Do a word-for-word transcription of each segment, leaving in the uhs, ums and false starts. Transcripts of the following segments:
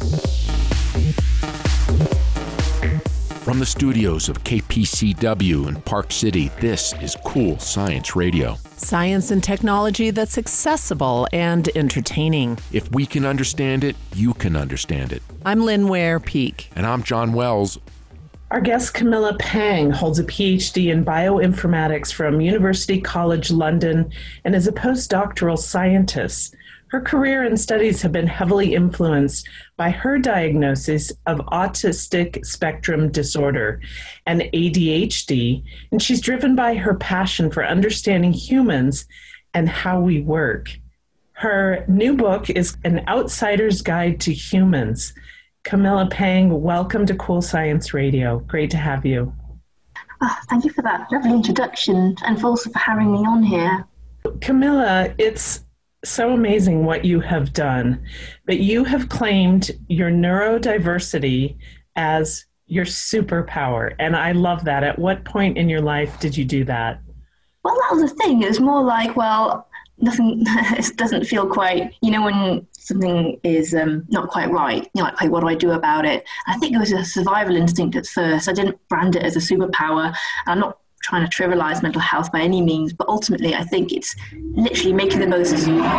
From the studios of K P C W in Park City, this is Cool Science Radio. Science and technology that's accessible and entertaining. If we can understand it, you can understand it. I'm Lynn Ware Peak. And I'm John Wells. Our guest, Camilla Pang, holds a P H D in bioinformatics from University College London and is a postdoctoral scientist. Her career and studies have been heavily influenced by her diagnosis of autistic spectrum disorder and A D H D, and she's driven by her passion for understanding humans and how we work. Her new book is An Outsider's Guide to Humans. Camilla Pang, welcome to Cool Science Radio. Great to have you. Oh, thank you for that lovely introduction and also for having me on here. Camilla, it's so amazing what you have done, but you have claimed your neurodiversity as your superpower, and I love that. At what point in your life did you do that? Well, that was the thing. It was more like, well, nothing, it doesn't feel quite, you know, when something is um, not quite right, you know, like, okay, what do I do about it? I think it was a survival instinct at first. I didn't brand it as a superpower. I'm not trying to trivialize mental health by any means, but ultimately I think it's literally making the most,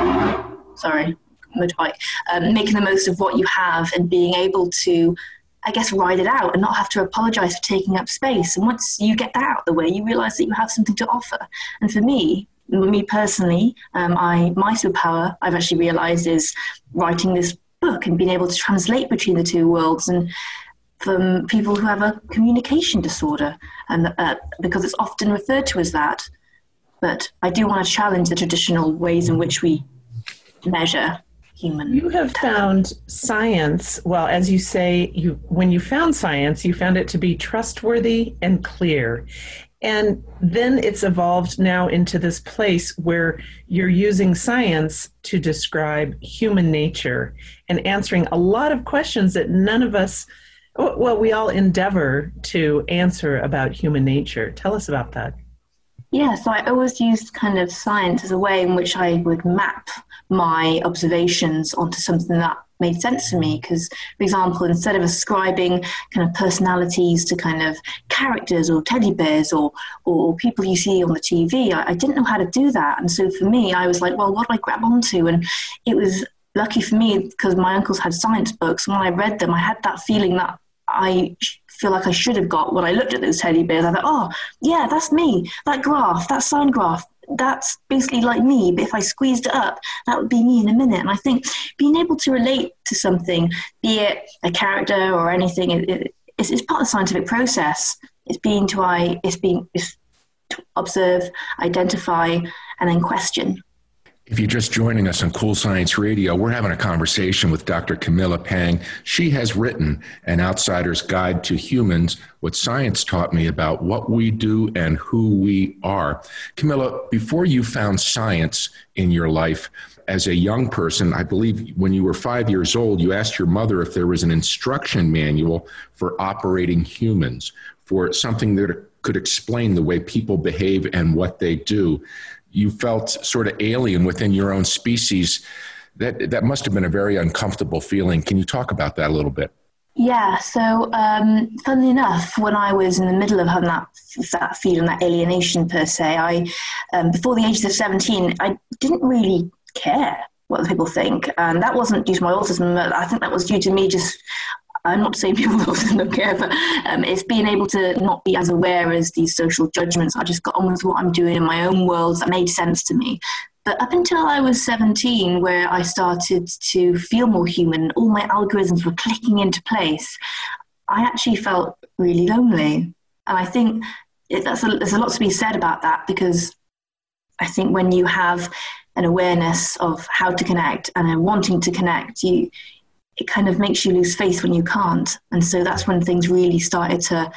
sorry, motorbike, um, making the most of what you have and being able to, I guess, ride it out and not have to apologize for taking up space. And once you get that out of the way, you realize that you have something to offer. And for me, me personally, um, I my superpower, I've actually realized, is writing this book and being able to translate between the two worlds and from people who have a communication disorder, and uh, because it's often referred to as that. But I do want to challenge the traditional ways in which we measure human. You have found science, well, as you say, you when you found science, you found it to be trustworthy and clear. And then it's evolved now into this place where you're using science to describe human nature and answering a lot of questions that none of us, well, we all endeavor to answer about human nature. Tell us about that. Yeah, so I always used kind of science as a way in which I would map my observations onto something that made sense to me. Because, for example, instead of ascribing kind of personalities to kind of characters or teddy bears or, or people you see on the T V, I, I didn't know how to do that. And so for me, I was like, well, what do I grab onto? And it was lucky for me because my uncles had science books. And when I read them, I had that feeling that I feel like I should have got when I looked at those teddy bears. I thought, oh, yeah, that's me. That graph, that sine graph, that's basically like me. But if I squeezed it up, that would be me in a minute. And I think being able to relate to something, be it a character or anything, it, it, it's, it's part of the scientific process. It's being to I, it's being it's to observe, identify, and then question. If you're just joining us on Cool Science Radio, we're having a conversation with Doctor Camilla Pang. She has written An Outsider's Guide to Humans, What Science Taught Me About What We Do and Who We Are. Camilla, before you found science in your life, as a young person, I believe when you were five years old, you asked your mother if there was an instruction manual for operating humans, for something that could explain the way people behave and what they do. You felt sort of alien within your own species. That that must have been a very uncomfortable feeling. Can you talk about that a little bit? Yeah, so um, funnily enough, when I was in the middle of having that, that feeling, that alienation per se, I, um, before the age of seventeen, I didn't really care what other people think. And that wasn't due to my autism. I think that was due to me just, I'm not saying people don't care, but um, it's being able to not be as aware as these social judgments. I just got on with what I'm doing in my own world that made sense to me. But up until I was seventeen, where I started to feel more human, all my algorithms were clicking into place, I actually felt really lonely. And I think it, that's a, there's a lot to be said about that, because I think when you have an awareness of how to connect and a wanting to connect, you it kind of makes you lose faith when you can't. And so that's when things really started to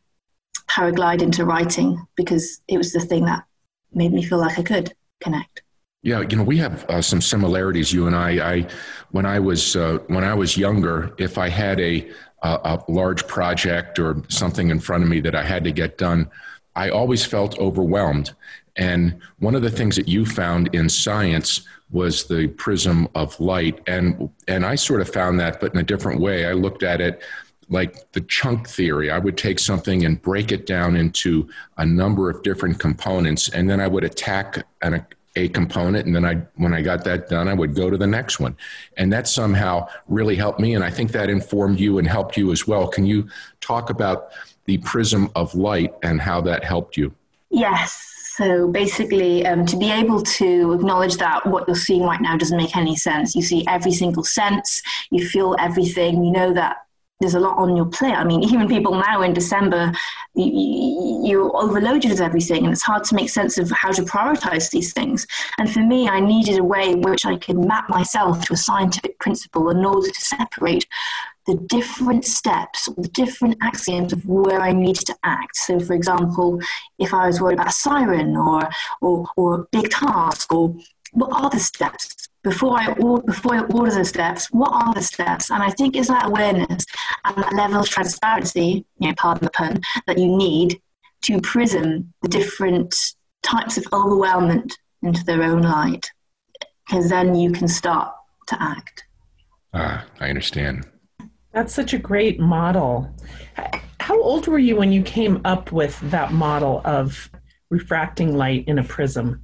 paraglide into writing, because it was the thing that made me feel like I could connect. Yeah, you know, we have uh, some similarities, you and I. I when I was uh, when I was younger, if I had a, a a large project or something in front of me that I had to get done, I always felt overwhelmed. And one of the things that you found in science was the prism of light. And, and I sort of found that, but in a different way. I looked at it like the chunk theory. I would take something and break it down into a number of different components, and then I would attack an, a component, and then I, when I got that done, I would go to the next one. And that somehow really helped me, and I think that informed you and helped you as well. Can you talk about the prism of light and how that helped you? Yes. So basically, um, to be able to acknowledge that what you're seeing right now doesn't make any sense. You see every single sense, you feel everything, you know that there's a lot on your plate. I mean, even people now in December, you, you're overloaded with everything, and it's hard to make sense of how to prioritize these things. And for me, I needed a way in which I could map myself to a scientific principle in order to separate the different steps, the different axioms of where I needed to act. So, for example, if I was worried about a siren or, or, or a big task, or what are the steps? Before I, order, before I order the steps, what are the steps? And I think it's that awareness and that level of transparency, you know, pardon the pun, that you need to prism the different types of overwhelmment into their own light, because then you can start to act. Ah, I understand. That's such a great model. How old were you when you came up with that model of refracting light in a prism?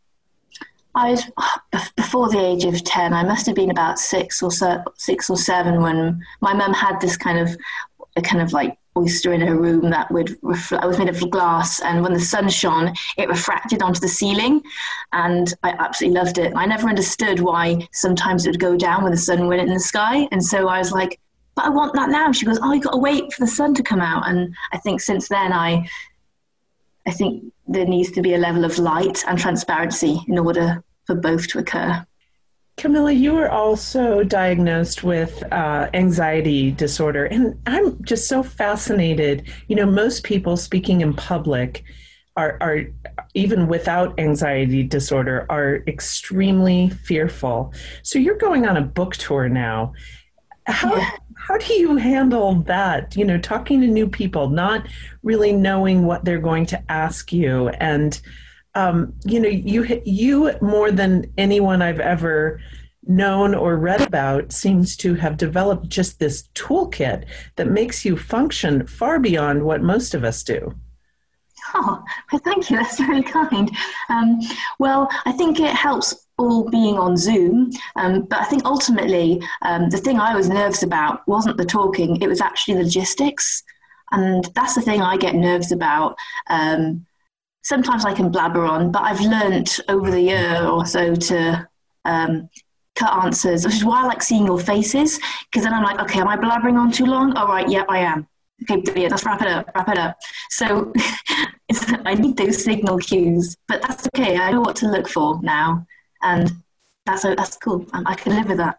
I was before the age of ten. I must have been about six or so, six or seven when my mum had this kind of, a kind of like oyster in her room that would reflect. It was made of glass, and when the sun shone, it refracted onto the ceiling, and I absolutely loved it. I never understood why sometimes it would go down when the sun went in the sky, and so I was like, "But I want that now." She goes, "Oh, you got to wait for the sun to come out," and I think since then I. I think there needs to be a level of light and transparency in order for both to occur. Camilla, you were also diagnosed with uh, anxiety disorder, and I'm just so fascinated. You know, most people speaking in public are, are even without anxiety disorder, are extremely fearful. So you're going on a book tour now. How yeah. How do you handle that? You know, talking to new people, not really knowing what they're going to ask you. And, um, you know, you, you more than anyone I've ever known or read about seems to have developed just this toolkit that makes you function far beyond what most of us do. Oh, well, thank you. That's very kind. Um, well, I think it helps all being on Zoom, um, but I think ultimately um, the thing I was nervous about wasn't the talking, it was actually the logistics. And that's the thing I get nervous about. Um, sometimes I can blabber on, but I've learnt over the year or so to um, cut answers, which is why I like seeing your faces, because then I'm like, okay, am I blabbering on too long? All right, yep, I am. Okay, brilliant. Let's wrap it up, wrap it up. So it's, I need those signal cues, but that's okay. I know what to look for now. And that's that's cool. I can live with that.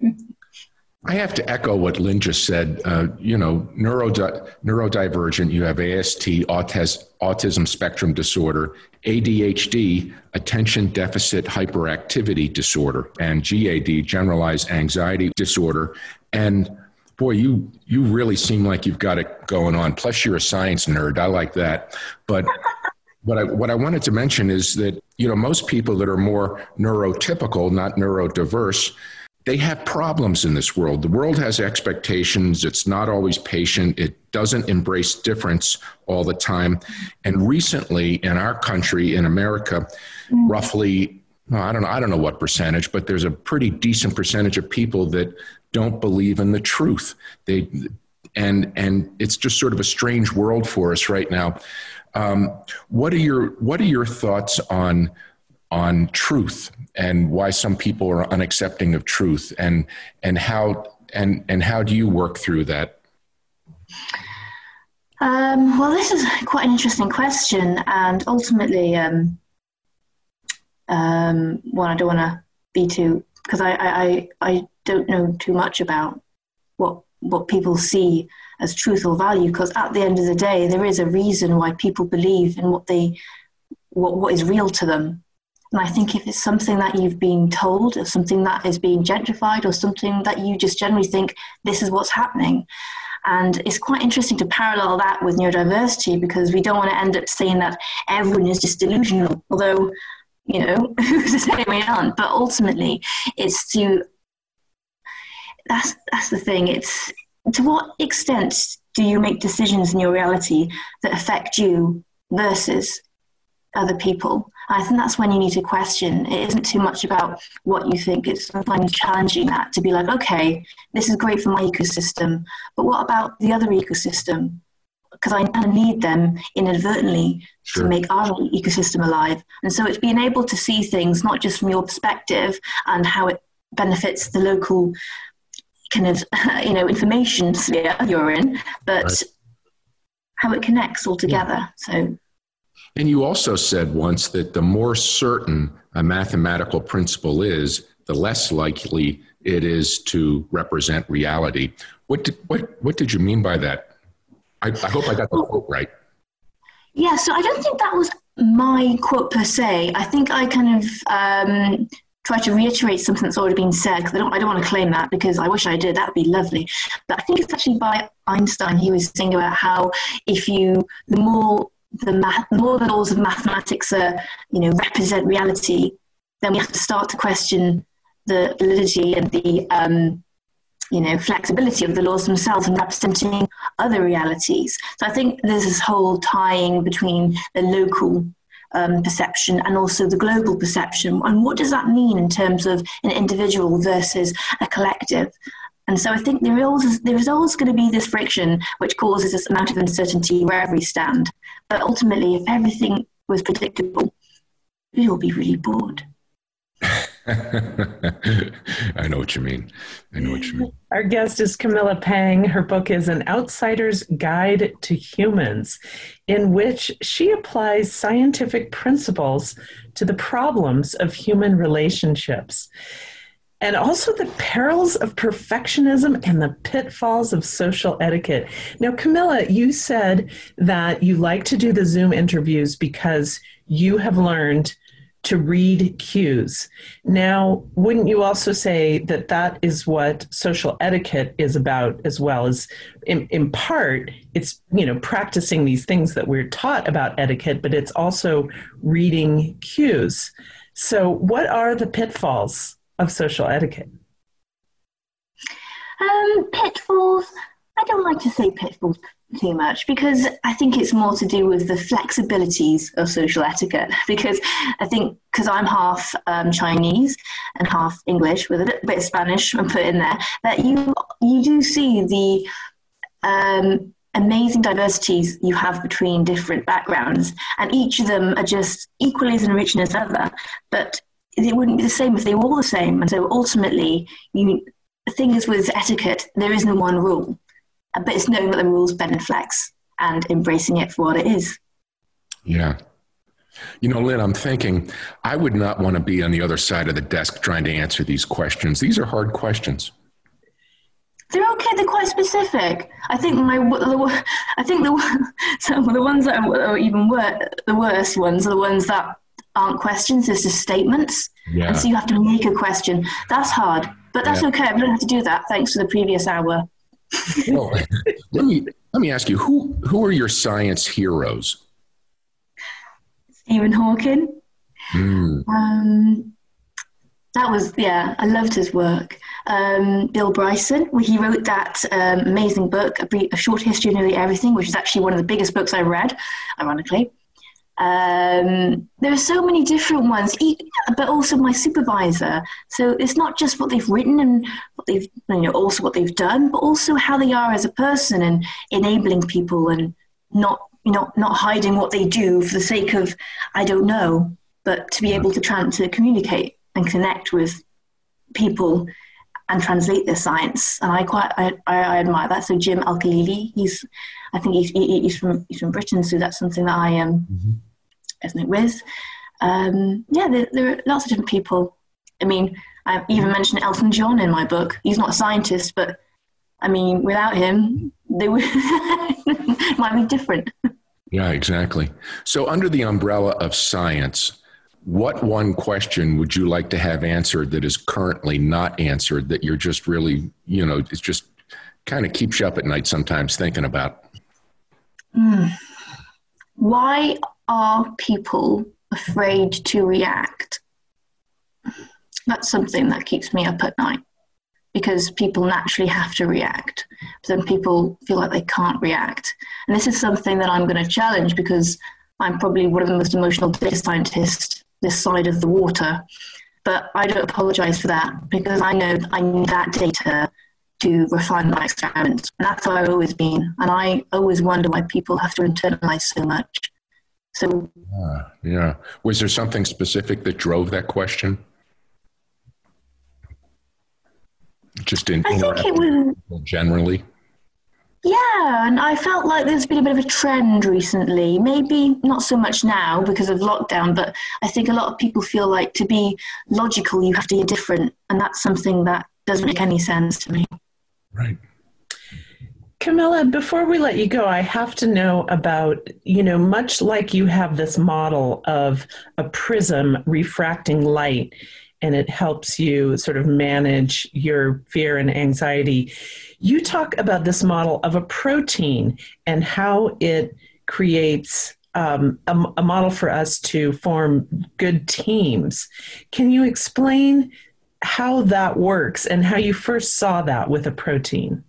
I have to echo what Lynn just said. Uh, you know, neurodi- neurodivergent, you have A S D, autis- autism spectrum disorder, A D H D, attention deficit hyperactivity disorder, and G A D, generalized anxiety disorder. And boy, you you really seem like you've got it going on. Plus, you're a science nerd. I like that. But what I what I wanted to mention is that, you know, most people that are more neurotypical, not neurodiverse, they have problems in this world. The world has expectations. It's not always patient. It doesn't embrace difference all the time. And recently in our country, in America, mm. roughly, well, I don't know, I don't know what percentage, but there's a pretty decent percentage of people that don't believe in the truth. They, and, and it's just sort of a strange world for us right now. Um, what are your, what are your thoughts on, on truth and why some people are unaccepting of truth, and, and how, and, and how do you work through that? Um, well, this is quite an interesting question, and ultimately, um, um, well, I don't want to be too, because I, I, I don't know too much about what what people see as truth or value, because at the end of the day, there is a reason why people believe in what they, what, what is real to them. And I think if it's something that you've been told, or something that is being gentrified, or something that you just generally think this is what's happening. And it's quite interesting to parallel that with neurodiversity, because we don't want to end up saying that everyone is just delusional. Although, you know, who's to say we aren't? But ultimately, it's to, that's, that's the thing. It's to what extent do you make decisions in your reality that affect you versus other people? I think that's when you need to question. It isn't too much about what you think. It's sometimes challenging that to be like, okay, this is great for my ecosystem, but what about the other ecosystem? Because I kind of need them inadvertently sure. to make our ecosystem alive. And so it's being able to see things not just from your perspective and how it benefits the local kind of, you know, information sphere you're in, but right. how it connects all together. Yeah. So. And you also said once that the more certain a mathematical principle is, the less likely it is to represent reality. What did, what, what did you mean by that? I, I hope I got the quote right. Yeah, so I don't think that was my quote per se. I think I kind of um, try to reiterate something that's already been said, because I don't, I don't want to claim that, because I wish I did. That would be lovely. But I think it's actually by Einstein. He was saying about how if you, the more the math, the more the laws of mathematics are, you know, represent reality, then we have to start to question the validity and the, um, you know, flexibility of the laws themselves and representing other realities. So I think there's this whole tying between the local um, perception and also the global perception. And what does that mean in terms of an individual versus a collective? And so I think there is always, there is always going to be this friction which causes this amount of uncertainty wherever we stand. But ultimately, if everything was predictable, we will be really bored. I know what you mean. I know what you mean. Our guest is Camilla Pang. Her book is An Outsider's Guide to Humans, in which she applies scientific principles to the problems of human relationships, and also the perils of perfectionism and the pitfalls of social etiquette. Now, Camilla, you said that you like to do the Zoom interviews because you have learned to read cues. Now, wouldn't you also say that that is what social etiquette is about as well? As in, in part, it's, you know, practicing these things that we're taught about etiquette, but it's also reading cues. So what are the pitfalls of social etiquette? Um, pitfalls, I don't like to say pitfalls too much, because I think it's more to do with the flexibilities of social etiquette. Because I think, because I'm half um, Chinese and half English with a little bit of Spanish and put in there, that you you do see the um, amazing diversities you have between different backgrounds, and each of them are just equally as enriching as other. But it wouldn't be the same if they were all the same. And so ultimately, you, the thing is with etiquette, there is no one rule. But it's knowing that the rules bend and flex and embracing it for what it is. Yeah. You know, Lynn, I'm thinking I would not want to be on the other side of the desk trying to answer these questions. These are hard questions. They're okay. They're quite specific. I think my, the, I think the some of the ones that are even worse, the worst ones are the ones that aren't questions. It's just statements. Yeah. And so you have to make a question. That's hard, but that's yeah. okay. We don't have to do that. Thanks for the previous hour. Well, let me let me ask you, who who are your science heroes? Stephen Hawking. Mm. Um, that was yeah, I loved his work. Um, Bill Bryson, he wrote that um, amazing book, a, brief, a Short History of Nearly Everything, which is actually one of the biggest books I read, ironically. Um, there are so many different ones, but also my supervisor. So it's not just what they've written and what they've, you know, also what they've done, but also how they are as a person and enabling people and not, you know, not hiding what they do for the sake of, I don't know, but to be able to try to communicate and connect with people and translate their science. And I quite, I, I admire that. So Jim Al-Khalili, he's, I think he's, he's from, he's from Britain. So that's something that I am. Um, mm-hmm. resonate with. Um, yeah, there, there are lots of different people. I mean, I've even mentioned Elton John in my book. He's not a scientist, but I mean, without him, they would might be different. Yeah, exactly. So under the umbrella of science, what one question would you like to have answered that is currently not answered, that you're just really, you know, it's just kind of keeps you up at night sometimes thinking about? Mm. Why are people afraid to react. That's something that keeps me up at night, because people naturally have to react, but then people feel like they can't react. And this is something that I'm going to challenge, because I'm probably one of the most emotional data scientists this side of the water. But I don't apologize for that, because I know I need that data to refine my experiments. And that's how I've always been. And I always wonder why people have to internalize so much. So, uh, yeah. Was there something specific that drove that question? Just in I think it was generally? Yeah, and I felt like there's been a bit of a trend recently, maybe not so much now because of lockdown, but I think a lot of people feel like to be logical, you have to be different. And that's something that doesn't make any sense to me. Right. Camilla, before we let you go, I have to know about, you know, much like you have this model of a prism refracting light, and it helps you sort of manage your fear and anxiety. You talk about this model of a protein and how it creates um, a, a model for us to form good teams. Can you explain how that works and how you first saw that with a protein?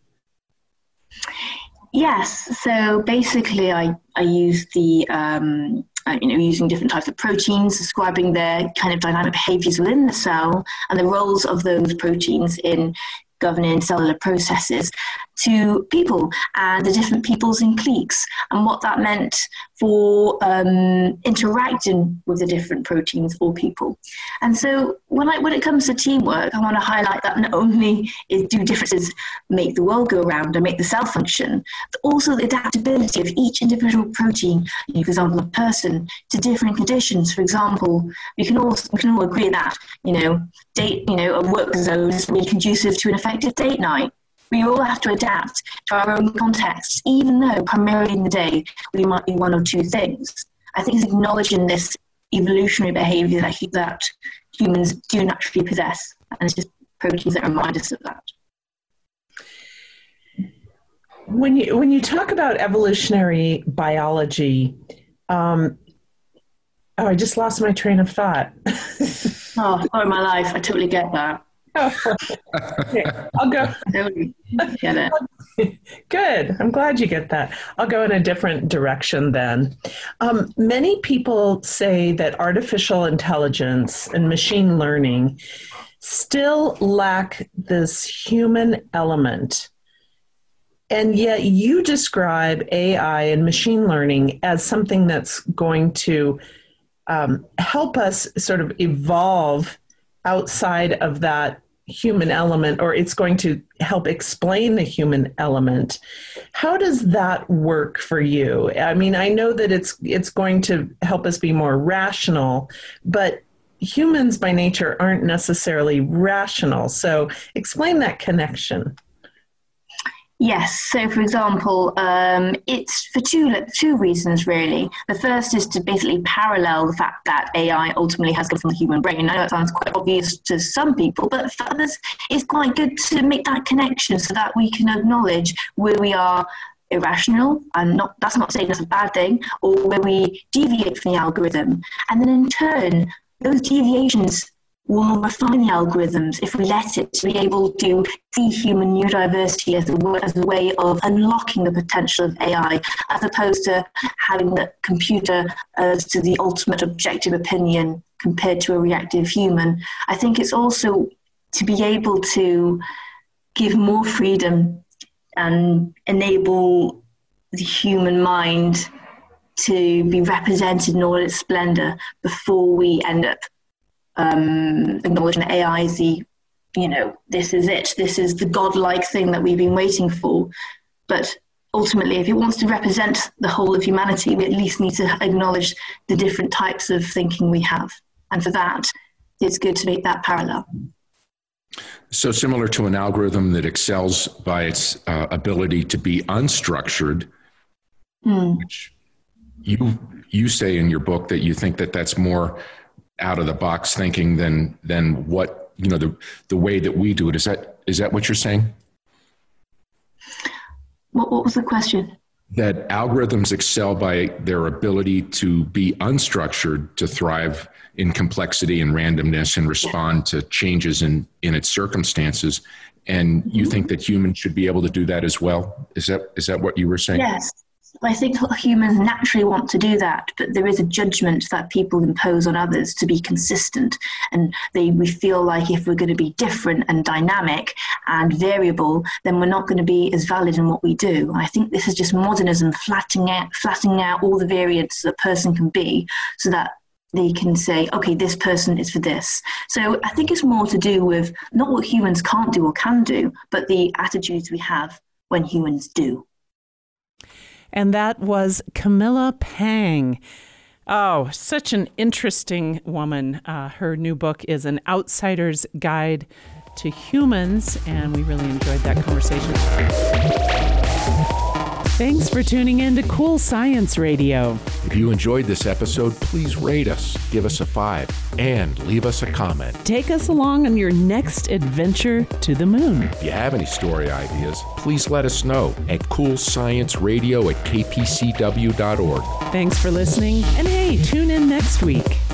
Yes. So basically, I, I use the, um, you know, using different types of proteins, describing their kind of dynamic behaviors within the cell and the roles of those proteins in governing cellular processes, to people and the different peoples in cliques, and what that meant for um, interacting with the different proteins or people. And so when, I, when it comes to teamwork, I want to highlight that not only is do differences make the world go round and make the cell function, but also the adaptability of each individual protein, you know, for example, a person, to different conditions. For example, we can all, we can all agree that, you know, date, you know, a work zone is really conducive to an effective date night. We all have to adapt to our own contexts, even though primarily in the day we might be one or two things. I think it's acknowledging this evolutionary behavior that, that humans do naturally possess, and it's just proteins that remind us of that. When you when you talk about evolutionary biology, um, oh, I just lost my train of thought. Oh, for my life, I totally get that. Oh, okay. I'll go. Get it. Good. I'm glad you get that. I'll go in a different direction then. Um, many people say that artificial intelligence and machine learning still lack this human element. And yet you describe A I and machine learning as something that's going to um, help us sort of evolve outside of that human element, or it's going to help explain the human element. How does that work for you? I mean, I know that it's it's going to help us be more rational, but humans by nature aren't necessarily rational. So explain that connection. Yes. So, for example, um, it's for two two reasons, really. The first is to basically parallel the fact that A I ultimately has come from the human brain. I know that sounds quite obvious to some people, but for others, it's quite good to make that connection so that we can acknowledge where we are irrational, and not that's not saying that's a bad thing, or where we deviate from the algorithm. And then in turn, those deviations will refine the algorithms if we let it, to be able to see human neurodiversity as a, as a way of unlocking the potential of A I, as opposed to having the computer as to the ultimate objective opinion compared to a reactive human. I think it's also to be able to give more freedom and enable the human mind to be represented in all its splendor before we end up Um, acknowledging that A I is the, you know, this is it. This is the godlike thing that we've been waiting for. But ultimately, if it wants to represent the whole of humanity, we at least need to acknowledge the different types of thinking we have. And for that, it's good to make that parallel. So similar to an algorithm that excels by its uh, ability to be unstructured, mm. which you you say in your book that you think that that's more out of the box thinking than than what, you know, the the way that we do it. Is that is that what you're saying? What what was the question? that algorithms excel by their ability to be unstructured, to thrive in complexity and randomness and respond to changes in, in its circumstances. And you think that humans should be able to do that as well? Is that is that what you were saying? Yes. I think humans naturally want to do that, but there is a judgment that people impose on others to be consistent. And they, we feel like if we're going to be different and dynamic and variable, then we're not going to be as valid in what we do. And I think this is just modernism flattening out, flattening out all the variants that a person can be so that they can say, okay, this person is for this. So I think it's more to do with not what humans can't do or can do, but the attitudes we have when humans do. And that was Camilla Pang. Oh, such an interesting woman. Uh, her new book is An Outsider's Guide to Humans, and we really enjoyed that conversation. Thanks for tuning in to Cool Science Radio. If you enjoyed this episode, please rate us, give us a five, and leave us a comment. Take us along on your next adventure to the moon. If you have any story ideas, please let us know at cool science radio at k p c w dot org. Thanks for listening, and hey, tune in next week.